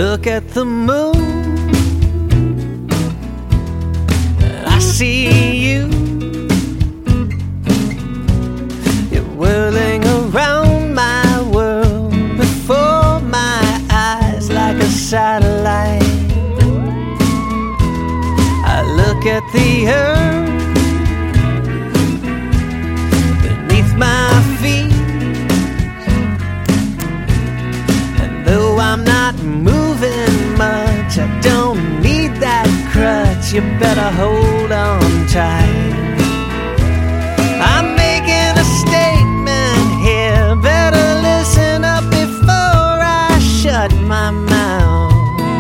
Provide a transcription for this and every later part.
look at the moon, I see you. You're whirling around my world before my eyes like a satellite. I look at the earth beneath my feet, and though I'm not moving much, I don't need that crutch. You better hold on tight. I'm making a statement here. Better listen up before I shut my mouth.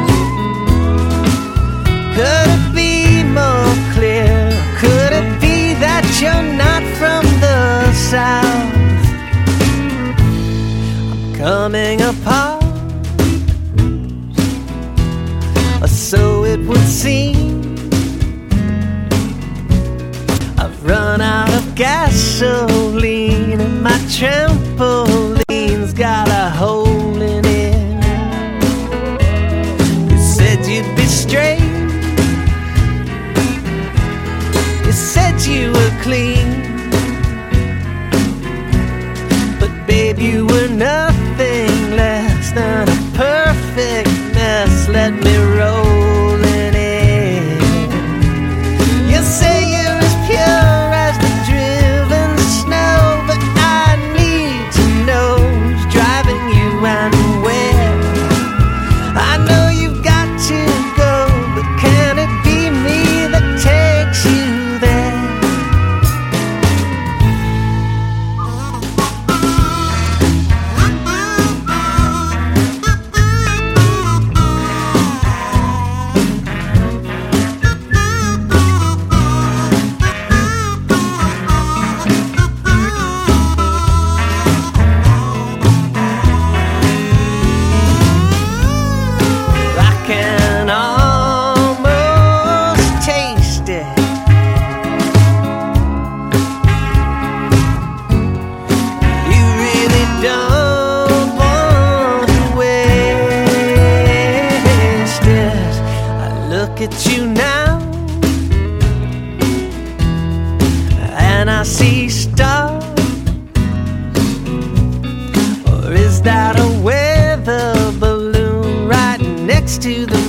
Could it be more clear? Could it be that you're not from the South? I'm coming apart, or so it would seem. I've run out of gasoline, and my trampoline's got a hole in it. You said you'd be straight, you said you were clean, but babe, you were nothing less than a perfect mess. Let me roll in it. You say you're as pure as the driven snow, but I need to know who's driving you and where. I know you've got to go, but can it be me that takes you there? I can almost taste it. You really don't want to waste it. I look at you now, and I see stars. Or is that a weather balloon right next to the